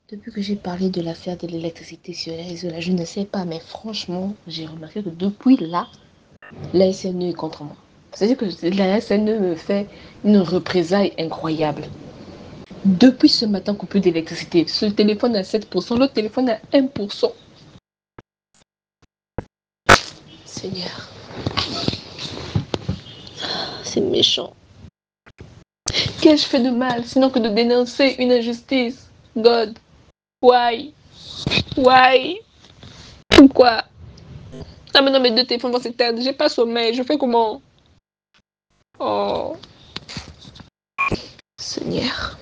Depuis que j'ai parlé de l'affaire de l'électricité sur les réseaux, là, je ne sais pas, mais franchement, j'ai remarqué que depuis là, la SNE est contre moi. C'est-à-dire que la SNE me fait une représaille incroyable. Depuis ce matin, coupure d'électricité, ce téléphone à 7%, l'autre téléphone à 1%. Seigneur, c'est méchant. Qu'ai-je fait de mal, sinon que de dénoncer une injustice? God, why? Why? Pourquoi? Ah, maintenant mes deux téléphones vont s'éteindre. J'ai pas sommeil. Je fais comment? Oh, Seigneur.